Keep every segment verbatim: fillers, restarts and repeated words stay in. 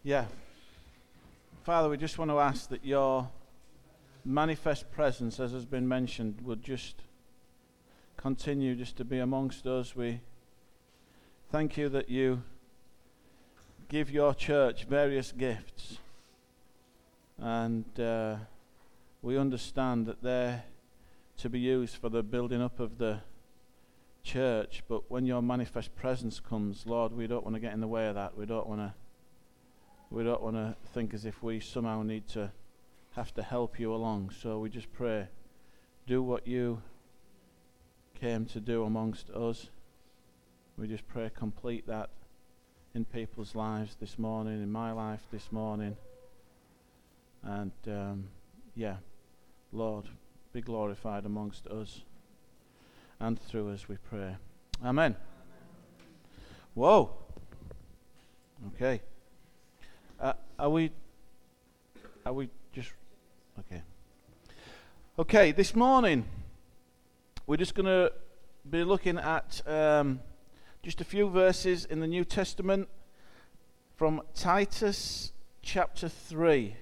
Yeah. Father, we just want to ask that your manifest presence, as has been mentioned, would just continue just to be amongst us. We thank you that you give your church various gifts, and uh, we understand that they're to be used for the building up of the church, but when your manifest presence comes, Lord, we don't want to get in the way of that. We don't want to we don't want to think as if we somehow need to have to help you along. So we just pray, do what you came to do amongst us. We just pray, complete that in people's lives this morning, in my life this morning. And um, yeah, Lord, be glorified amongst us and through us, we pray. Amen. Whoa. Okay. Uh, are we, are we just, okay. Okay, this morning, we're just going to be looking at um, just a few verses in the New Testament from Titus chapter three.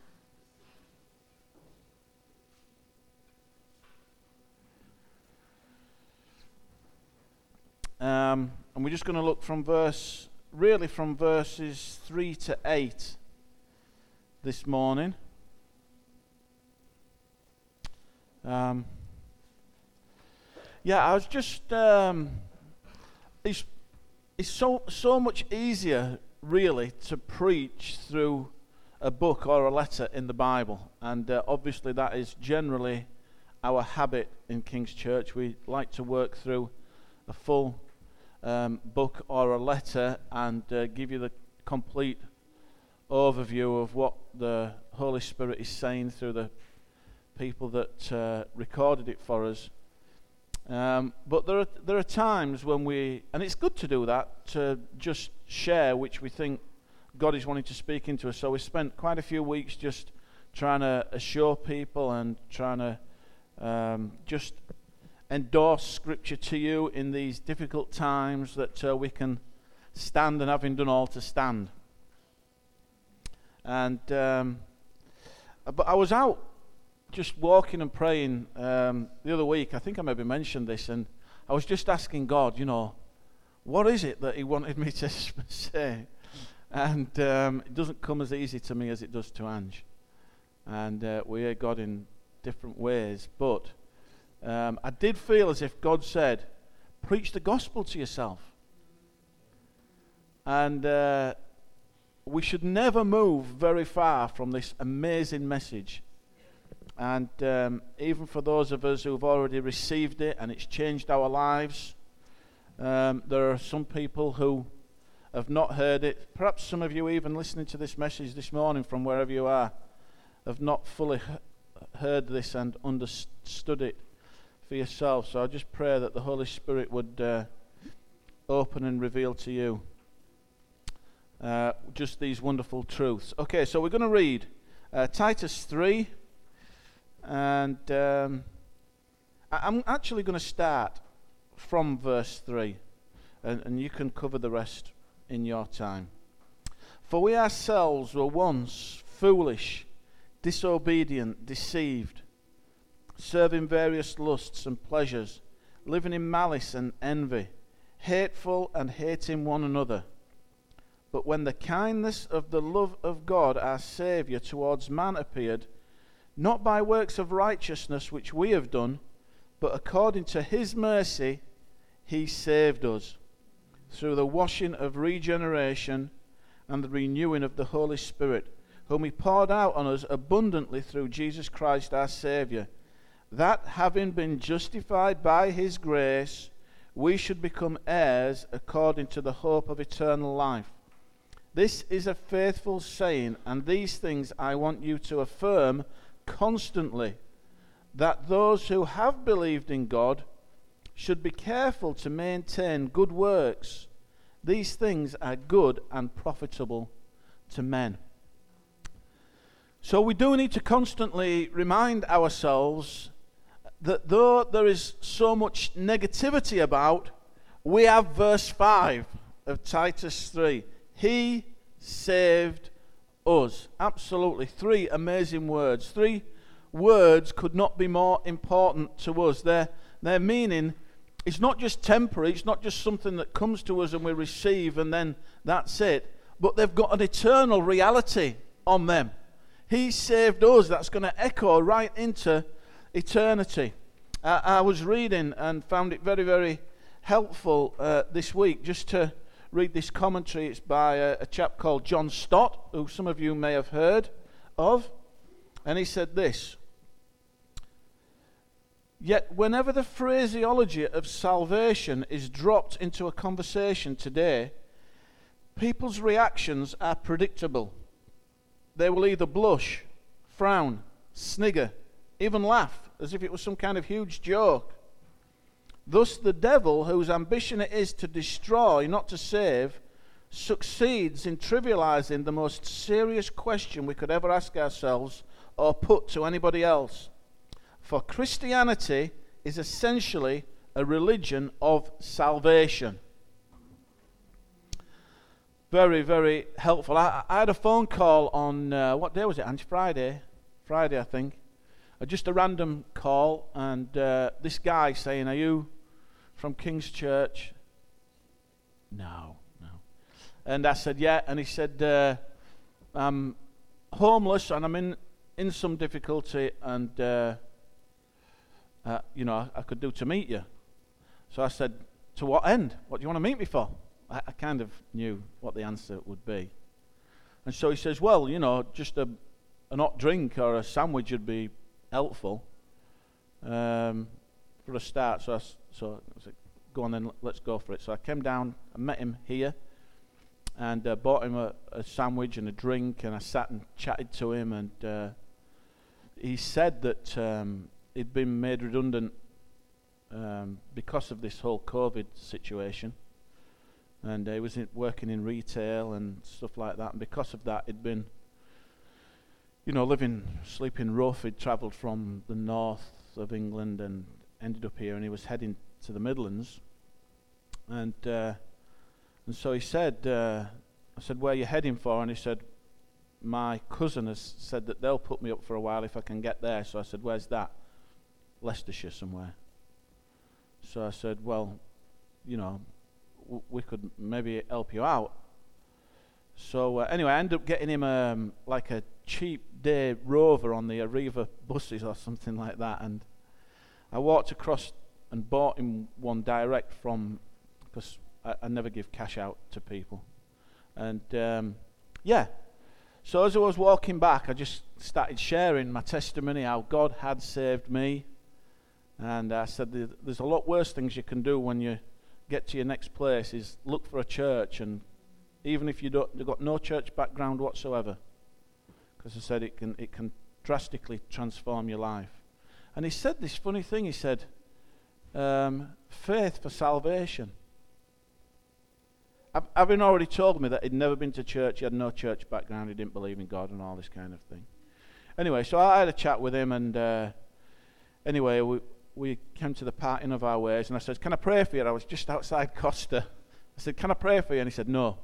Um, and we're just going to look from verse, really from verses three to eight this morning. Um, yeah, I was just, um, it's, it's so, so much easier, really, to preach through a book or a letter in the Bible. And uh, obviously that is generally our habit in King's Church. We like to work through a full Um, book or a letter and uh, give you the complete overview of what the Holy Spirit is saying through the people that uh, recorded it for us. Um, but there are there are times when we, and it's good to do that, to just share which we think God is wanting to speak into us. So we spent quite a few weeks just trying to assure people and trying to um, just endorse Scripture to you in these difficult times, that uh, we can stand, and having done all, to stand. And um, but I was out just walking and praying um, the other week. I think I maybe mentioned this, and I was just asking God, you know, what is it that He wanted me to say? And um, it doesn't come as easy to me as it does to Ange. And uh, we hear God in different ways, but Um, I did feel as if God said, preach the gospel to yourself. And uh, we should never move very far from this amazing message. And um, even for those of us who've already received it and it's changed our lives, um, there are some people who have not heard it. Perhaps some of you, even listening to this message this morning from wherever you are, have not fully he- heard this and understood it for yourself. So I just pray that the Holy Spirit would uh, open and reveal to you uh, just these wonderful truths. Okay, so we're going to read uh, Titus three, and um, I- I'm actually going to start from verse three, and, and you can cover the rest in your time. For we ourselves were once foolish, disobedient, deceived, serving various lusts and pleasures, living in malice and envy, hateful and hating one another. But when the kindness of the love of God our Saviour towards man appeared, not by works of righteousness which we have done, but according to His mercy, He saved us, through the washing of regeneration and the renewing of the Holy Spirit, whom He poured out on us abundantly through Jesus Christ our Saviour, that having been justified by His grace, we should become heirs according to the hope of eternal life. This is a faithful saying, and these things I want you to affirm constantly, that those who have believed in God should be careful to maintain good works. These things are good and profitable to men. So we do need to constantly remind ourselves that though there is so much negativity about, we have verse five of Titus three. He saved us. Absolutely. Three amazing words. Three words could not be more important to us. Their, their meaning is not just temporary. It's not just something that comes to us and we receive and then that's it. But they've got an eternal reality on them. He saved us. That's going to echo right into eternity. Uh, I was reading and found it very, very helpful uh, this week just to read this commentary. It's by a, a chap called John Stott, who some of you may have heard of. And he said this: "Yet whenever the phraseology of salvation is dropped into a conversation today, people's reactions are predictable. They will either blush, frown, snigger, even laugh, as if it was some kind of huge joke. Thus the devil, whose ambition it is to destroy, not to save, succeeds in trivializing the most serious question we could ever ask ourselves or put to anybody else. For Christianity is essentially a religion of salvation." Very, very helpful. I, I had a phone call on, uh, what day was it, Ange? Friday? Friday, I think. Uh, just a random call, and uh, this guy saying, "Are you from King's Church?" No, no. And I said, "Yeah." And he said, uh, "I'm homeless and I'm in, in some difficulty, and uh, uh, you know, I, I could do to meet you." So I said, "To what end? What do you want to meet me for?" I, I kind of knew what the answer would be. And so he says, "Well, you know, just a an hot drink or a sandwich would be helpful um, for a start." So I, so I said, "Go on then, let's go for it." So I came down, I met him here, and uh, bought him a, a sandwich and a drink, and I sat and chatted to him, and uh, he said that um, he'd been made redundant um, because of this whole COVID situation. And uh, he was in, working in retail and stuff like that. And because of that, he'd been, you know, living, sleeping rough. He'd travelled from the north of England and ended up here. And he was heading to the Midlands. And uh, and so he said, uh, I said, "Where are you heading for?" And he said, "My cousin has said that they'll put me up for a while if I can get there." So I said, "Where's that?" "Leicestershire somewhere." So I said, "Well, you know, we could maybe help you out." So uh, anyway, I ended up getting him um, like a cheap day rover on the Arriva buses or something like that, and I walked across and bought him one direct from, because I, I never give cash out to people. And um, yeah, so as I was walking back, I just started sharing my testimony, how God had saved me. And I said, there's a lot worse things you can do when you get to your next place, is look for a church, and even if you don't, you've got no church background whatsoever, because I said it can it can drastically transform your life. And he said this funny thing. He said, um, "Faith for salvation." Having already told me that he'd never been to church, he had no church background, he didn't believe in God and all this kind of thing. Anyway, so I had a chat with him, and uh, anyway, we. we came to the parting of our ways, and I said, "Can I pray for you?" I was just outside Costa. I said, "Can I pray for you?" And he said, "No."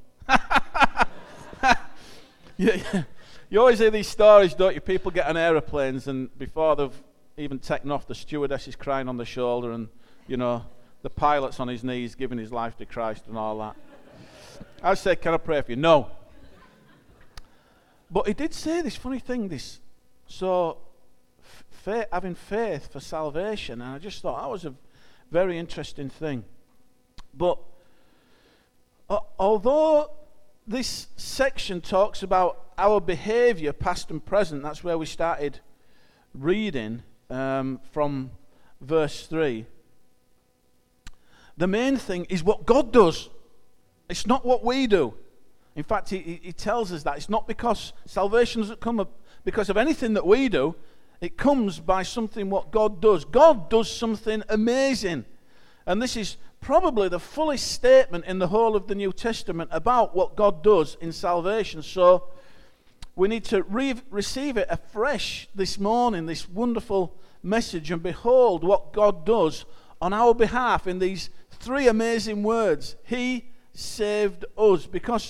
you, you always hear these stories, don't you? People get on aeroplanes, and before they've even taken off, the stewardess is crying on the shoulder, and, you know, the pilot's on his knees giving his life to Christ and all that. I said, "Can I pray for you?" "No." But he did say this funny thing, this, so... Faith, having faith for salvation, and I just thought that was a very interesting thing. But uh, although this section talks about our behavior, past and present, that's where we started reading um, from verse three. The main thing is what God does. It's not what we do. In fact, he, he tells us that it's not because salvation doesn't come up because of anything that we do. It comes by something what God does. God does something amazing. And this is probably the fullest statement in the whole of the New Testament about what God does in salvation. So we need to re- receive it afresh this morning, this wonderful message, and behold what God does on our behalf in these three amazing words. He saved us. Because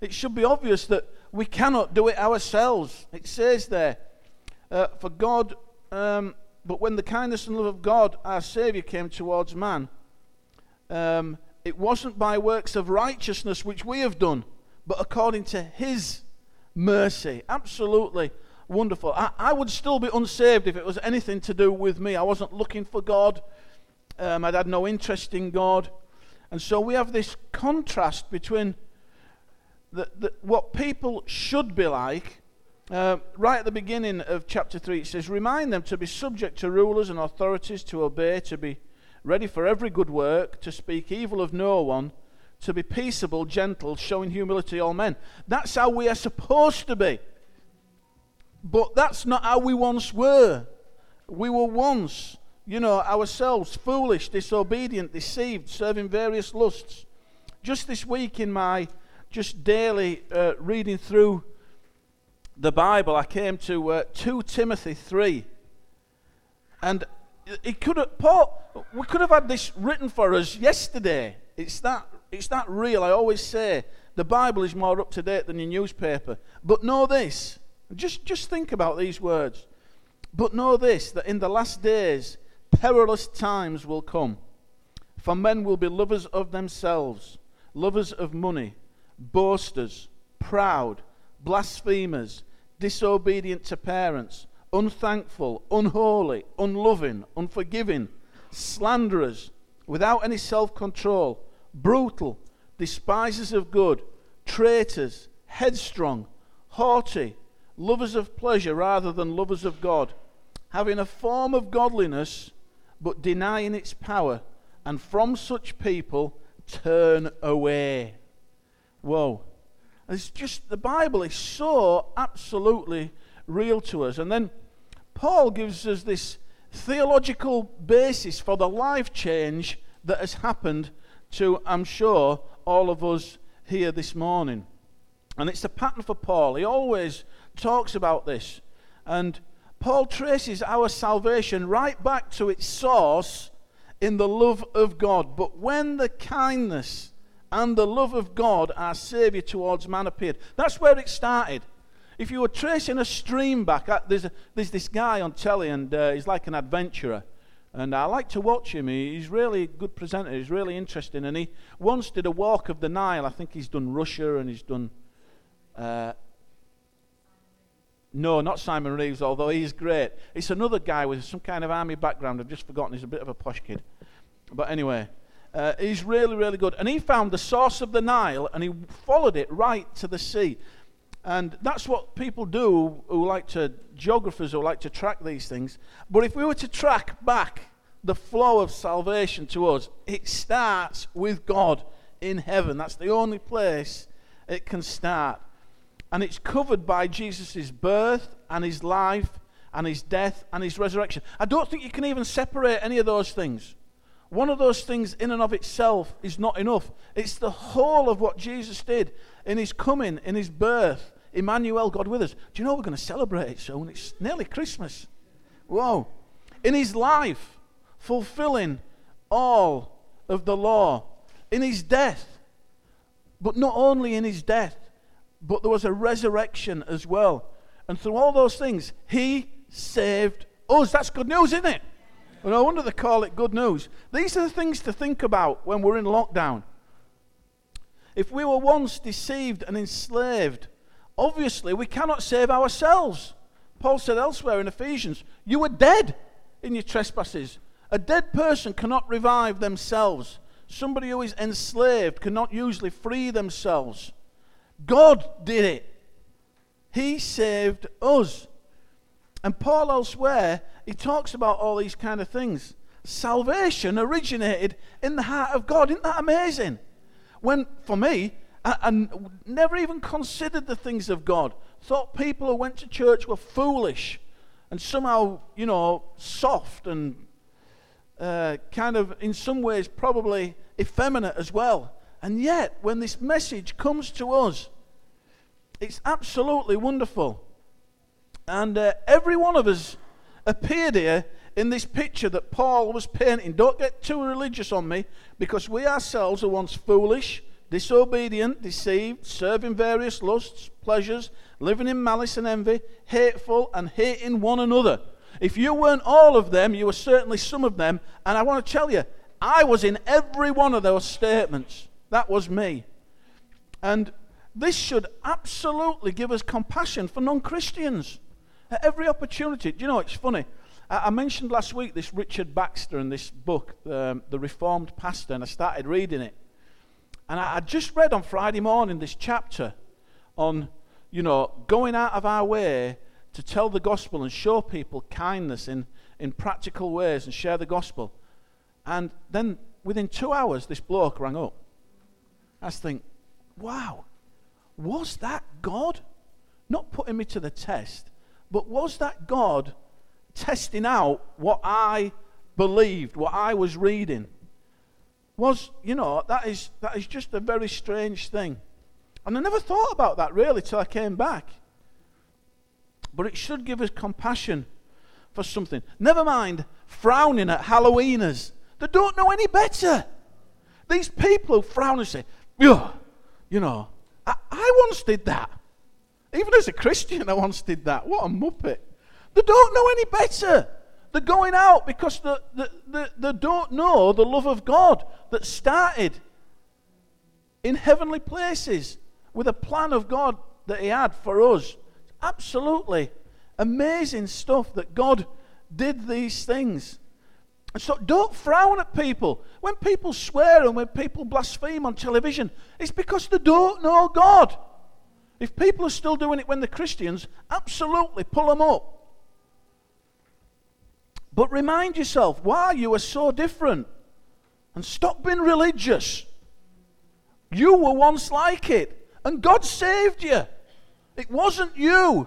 it should be obvious that we cannot do it ourselves. It says there, uh, for God, um, but when the kindness and love of God, our Saviour, came towards man, um, it wasn't by works of righteousness which we have done, but according to his mercy. Absolutely wonderful. I, I would still be unsaved if it was anything to do with me. I wasn't looking for God. Um, I'd had no interest in God. And so we have this contrast between the, the, what people should be like. Uh, right at the beginning of chapter three, it says, remind them to be subject to rulers and authorities, to obey, to be ready for every good work, to speak evil of no one, to be peaceable, gentle, showing humility to all men. That's how we are supposed to be. But that's not how we once were. We were once, you know, ourselves foolish, disobedient, deceived, serving various lusts. Just this week in my just daily uh, reading through the Bible, I came to uh, Second Timothy three. And it could have, Paul, we could have had this written for us yesterday. It's that, it's that real. I always say the Bible is more up to date than your newspaper. But know this, just, just think about these words. But know this, that in the last days perilous times will come. For men will be lovers of themselves, lovers of money, boasters, proud, blasphemers, disobedient to parents, unthankful, unholy, unloving, unforgiving, slanderers, without any self-control, brutal, despisers of good, traitors, headstrong, haughty, lovers of pleasure rather than lovers of God, having a form of godliness but denying its power, and from such people turn away. Whoa. It's just, the Bible is so absolutely real to us. And then Paul gives us this theological basis for the life change that has happened to, I'm sure, all of us here this morning. And it's a pattern for Paul. He always talks about this. And Paul traces our salvation right back to its source in the love of God. But when the kindness and the love of God, our Saviour, towards man appeared, that's where it started. If you were tracing a stream back, there's, a, there's this guy on telly, and uh, he's like an adventurer. And I like to watch him. He, he's really a good presenter. He's really interesting. And he once did a walk of the Nile. I think he's done Russia, and he's done... Uh, no, not Simon Reeves, although he's great. It's another guy with some kind of army background. I've just forgotten. He's a bit of a posh kid. But anyway... Uh, he's really, really good. And he found the source of the Nile, and he followed it right to the sea. And that's what people do who like to, geographers who like to track these things. But if we were to track back the flow of salvation to us, it starts with God in heaven. That's the only place it can start. And it's covered by Jesus' birth and his life and his death and his resurrection. I don't think you can even separate any of those things. One of those things in and of itself is not enough. It's the whole of what Jesus did in his coming, in his birth. Emmanuel, God with us. Do you know we're going to celebrate it soon? It's nearly Christmas. Whoa. In his life, fulfilling all of the law. In his death. But not only in his death, but there was a resurrection as well. And through all those things, he saved us. That's good news, isn't it? Well, no wonder they call it good news. These are the things to think about when we're in lockdown. If we were once deceived and enslaved, obviously we cannot save ourselves. Paul said elsewhere in Ephesians, you were dead in your trespasses. A dead person cannot revive themselves. Somebody who is enslaved cannot usually free themselves. God did it. He saved us. And Paul elsewhere, he talks about all these kind of things. Salvation originated in the heart of God. Isn't that amazing? When, for me, I, I never even considered the things of God. Thought people who went to church were foolish and somehow, you know, soft and uh, kind of, in some ways, probably effeminate as well. And yet, when this message comes to us, it's absolutely wonderful. And uh, every one of us appeared here in this picture that Paul was painting. Don't get too religious on me, because we ourselves are once foolish, disobedient, deceived, serving various lusts, pleasures, living in malice and envy, hateful and hating one another. If you weren't all of them, you were certainly some of them. And I want to tell you, I was in every one of those statements. That was me. And this should absolutely give us compassion for non-Christians at every opportunity. Do you know, it's funny. I mentioned last week this Richard Baxter and this book, um, The Reformed Pastor, and I started reading it. And I, I just read on Friday morning this chapter on, you know, going out of our way to tell the gospel and show people kindness in, in practical ways and share the gospel. And then within two hours, this bloke rang up. I was thinking, wow, was that God? Not putting me to the test, but was that God testing out what I believed, what I was reading? Was, you know, that is that is just a very strange thing. And I never thought about that really till I came back. But it should give us compassion for something. Never mind frowning at Halloweeners. They don't know any better. These people who frown and say, ugh, you know, I, I once did that. Even as a Christian, I once did that. What a muppet. They don't know any better. They're going out because they, they, they, they don't know the love of God that started in heavenly places with a plan of God that He had for us. Absolutely amazing stuff that God did these things. And so don't frown at people. When people swear and when people blaspheme on television, it's because they don't know God. If people are still doing it when they're Christians, absolutely pull them up. But remind yourself why you are so different. And stop being religious. You were once like it. And God saved you. It wasn't you.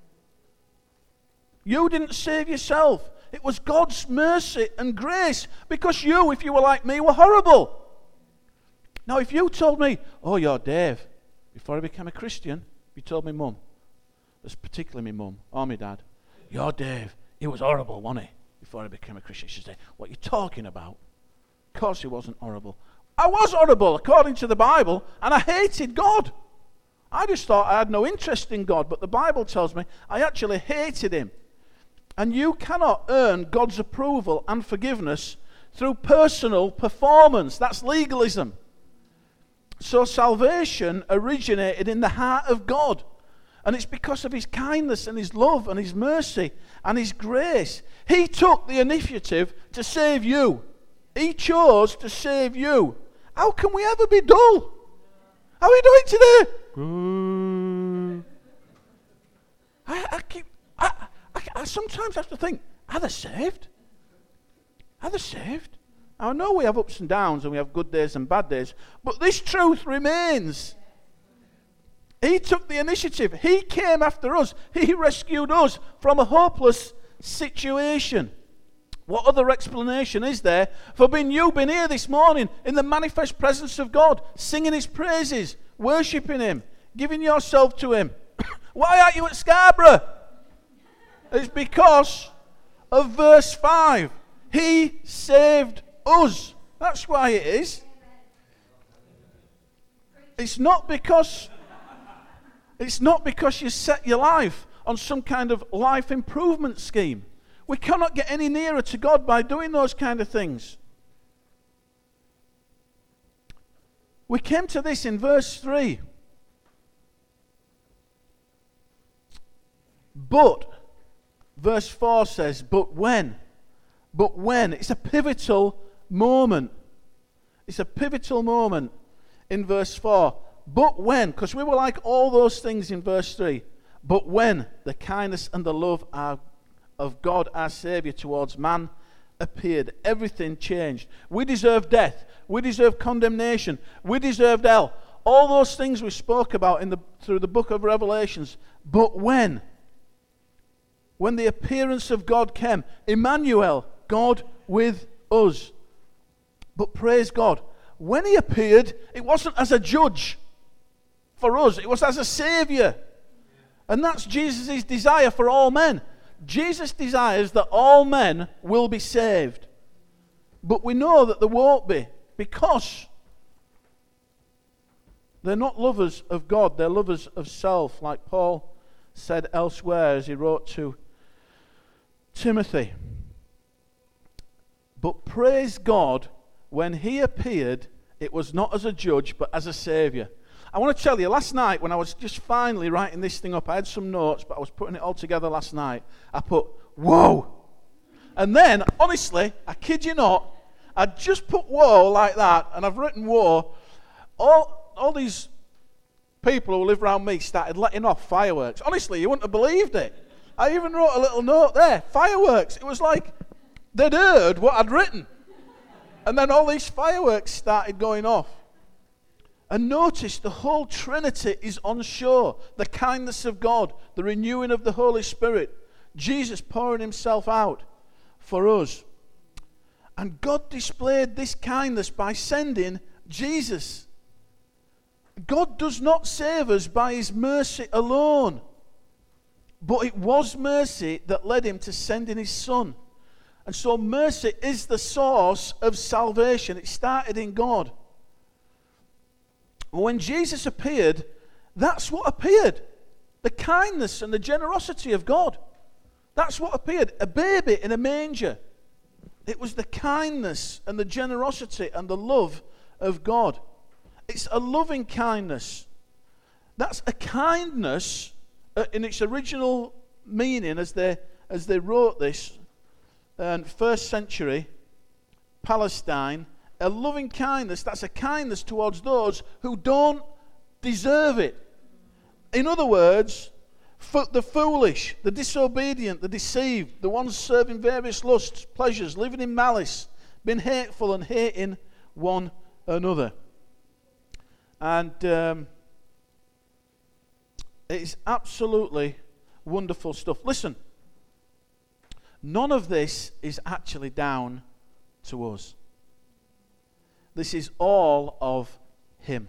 You didn't save yourself. It was God's mercy and grace. Because you, if you were like me, were horrible. Now, if you told me, oh, you're Dave, before I became a Christian, you told me mum, that's particularly my mum or my dad, you're Dave, he was horrible, wasn't he? Before I became a Christian, she said, what are you talking about? Of course he wasn't horrible. I was horrible according to the Bible, and I hated God. I just thought I had no interest in God, but the Bible tells me I actually hated Him. And you cannot earn God's approval and forgiveness through personal performance. That's legalism. So salvation originated in the heart of God. And it's because of His kindness and His love and His mercy and His grace. He took the initiative to save you. He chose to save you. How can we ever be dull? How are you doing today? Good. I, I keep. I, I, I sometimes have to think, are they saved? Are they saved? I know we have ups and downs and we have good days and bad days, but this truth remains. He took the initiative. He came after us. He rescued us from a hopeless situation. What other explanation is there for being you been here this morning in the manifest presence of God, singing His praises, worshipping Him, giving yourself to Him? Why aren't you at Scarborough? It's because of verse five. He saved us. That's why it is. It's not because it's not because you set your life on some kind of life improvement scheme. We cannot get any nearer to God by doing those kind of things. We came to this in verse three. But, verse four says, but when? But when? It's a pivotal moment. It's a pivotal moment in verse four. But when? Because we were like all those things in verse three. But when the kindness and the love are of God our Saviour towards man appeared, everything changed. We deserved death. We deserved condemnation. We deserved hell. All those things we spoke about in the through the book of Revelations. But when? When the appearance of God came, Emmanuel, God with us. But praise God, when He appeared, it wasn't as a judge for us. It was as a Saviour. And that's Jesus' desire for all men. Jesus desires that all men will be saved. But we know that there won't be, because They're not lovers of God, they're lovers of self, like Paul said elsewhere as he wrote to Timothy. But praise God, when he appeared, it was not as a judge, but as a Saviour. I want to tell you, last night when I was just finally writing this thing up, I had some notes, but I was putting it all together last night. I put, whoa! And then, honestly, I kid you not, I just put whoa like that, and I've written whoa. All, all these people who live around me started letting off fireworks. Honestly, you wouldn't have believed it. I even wrote a little note there, fireworks. It was like they'd heard what I'd written. And then all these fireworks started going off. And notice the whole Trinity is on show. The kindness of God, the renewing of the Holy Spirit, Jesus pouring himself out for us. And God displayed this kindness by sending Jesus. God does not save us by his mercy alone. But it was mercy that led him to sending his Son. And so mercy is the source of salvation. It started in God. When Jesus appeared, that's what appeared. The kindness and the generosity of God. That's what appeared. A baby in a manger. It was the kindness and the generosity and the love of God. It's a loving kindness. That's a kindness uh, in its original meaning as they, as they wrote this, and first century Palestine. A loving kindness, that's a kindness towards those who don't deserve it. In other words, for the foolish, the disobedient, the deceived, the ones serving various lusts, pleasures, living in malice, being hateful and hating one another. And um, it's absolutely wonderful stuff. Listen, none of this is actually down to us. This is all of him.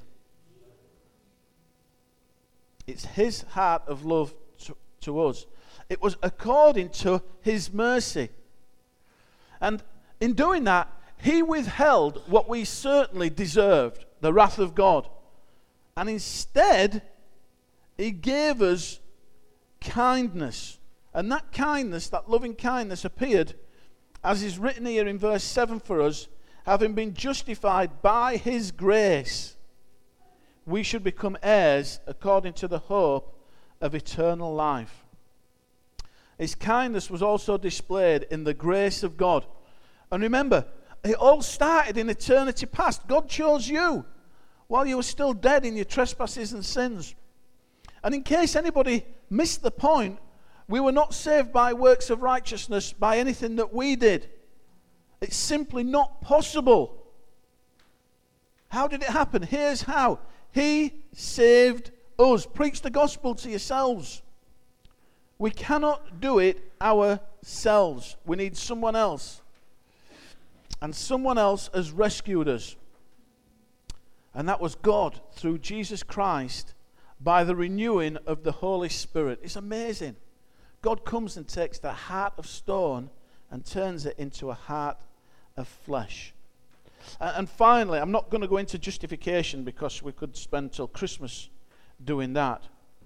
It's his heart of love to, to us. It was according to his mercy. And in doing that, he withheld what we certainly deserved, the wrath of God. And instead, he gave us kindness. And that kindness, that loving kindness appeared, as is written here in verse seven for us, having been justified by his grace, we should become heirs according to the hope of eternal life. His kindness was also displayed in the grace of God. And remember, it all started in eternity past. God chose you while you were still dead in your trespasses and sins. And in case anybody missed the point, we were not saved by works of righteousness, by anything that we did. It's simply not possible. How did it happen? Here's how. He saved us. Preach the gospel to yourselves. We cannot do it ourselves. We need someone else. And someone else has rescued us. And that was God through Jesus Christ by the renewing of the Holy Spirit. It's amazing. God comes and takes the heart of stone and turns it into a heart of flesh. And finally, I'm not going to go into justification because we could spend till Christmas doing that.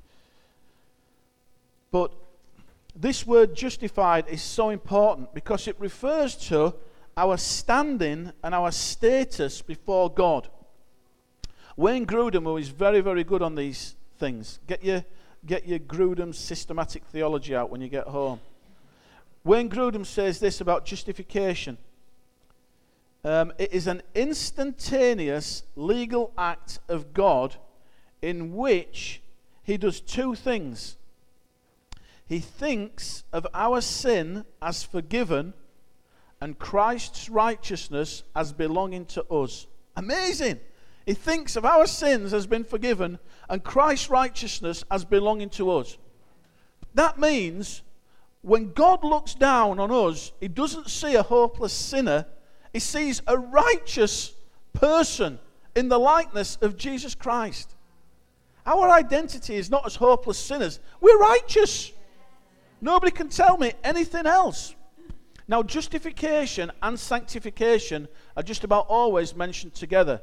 But this word justified is so important because it refers to our standing and our status before God. Wayne Grudem, who is very, very good on these things, get your, get your Grudem systematic theology out when you get home. Wayne Grudem says this about justification. Um, it is an instantaneous legal act of God in which he does two things. He thinks of our sin as forgiven and Christ's righteousness as belonging to us. Amazing! He thinks of our sins as being forgiven and Christ's righteousness as belonging to us. That means when God looks down on us, he doesn't see a hopeless sinner. He sees a righteous person in the likeness of Jesus Christ. Our identity is not as hopeless sinners. We're righteous. Nobody can tell me anything else. Now, justification and sanctification are just about always mentioned together.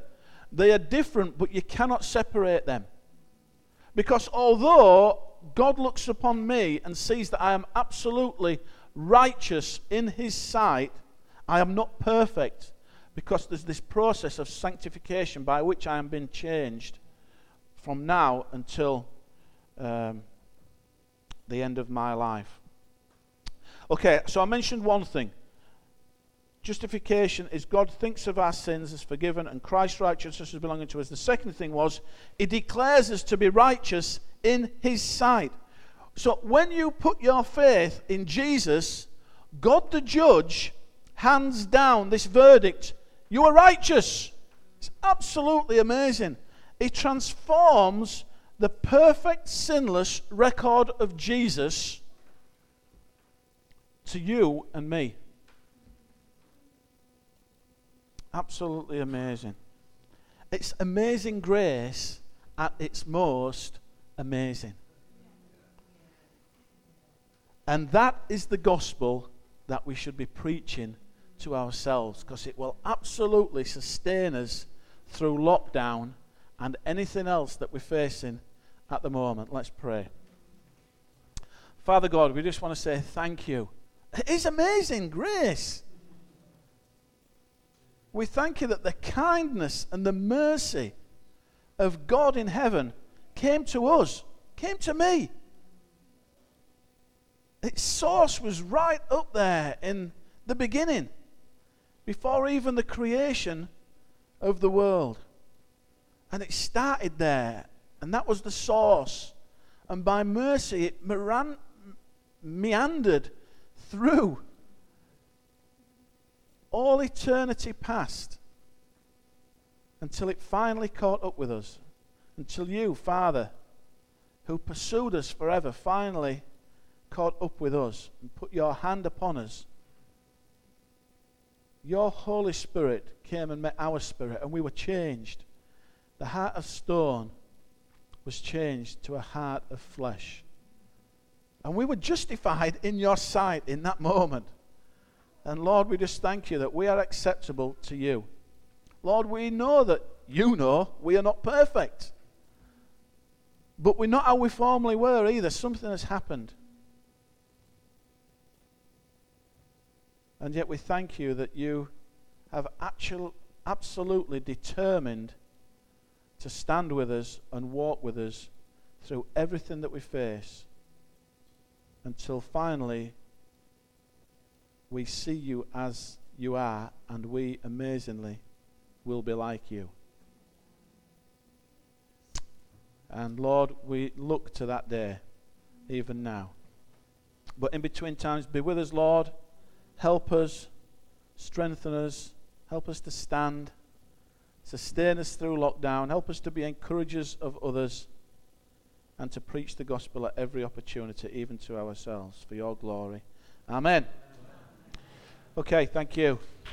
They are different, but you cannot separate them. Because although God looks upon me and sees that I am absolutely righteous in his sight, I am not perfect, because there's this process of sanctification by which I am being changed from now until um, the end of my life. Okay, so I mentioned one thing. Justification is God thinks of our sins as forgiven and Christ's righteousness as belonging to us. The second thing was, he declares us to be righteous in his sight. So when you put your faith in Jesus, God the judge hands down this verdict: you are righteous. It's absolutely amazing. He transforms the perfect, sinless record of Jesus to you and me. Absolutely amazing. It's amazing grace at its most amazing. And that is the gospel that we should be preaching to ourselves, because it will absolutely sustain us through lockdown and anything else that we're facing at the moment. Let's pray. Father God, we just want to say thank you. It is amazing grace. We thank you that the kindness and the mercy of God in heaven came to us, came to me. Its source was right up there in the beginning, before even the creation of the world. And it started there, and that was the source. And by mercy, it meran- meandered through all eternity past until it finally caught up with us. Until you, Father, who pursued us forever, finally caught up with us and put your hand upon us. Your Holy Spirit came and met our spirit, and we were changed. The heart of stone was changed to a heart of flesh. And we were justified in your sight in that moment. And Lord, we just thank you that we are acceptable to you. Lord, we know that you know we are not perfect. But we're not how we formerly were either. Something has happened. And yet we thank you that you have actual, absolutely determined to stand with us and walk with us through everything that we face, until finally we see you as you are, and we amazingly will be like you. And Lord, we look to that day, even now. But in between times, be with us, Lord. Help us, strengthen us, help us to stand, sustain us through lockdown, help us to be encouragers of others, and to preach the gospel at every opportunity, even to ourselves, for your glory. Amen. Okay, thank you.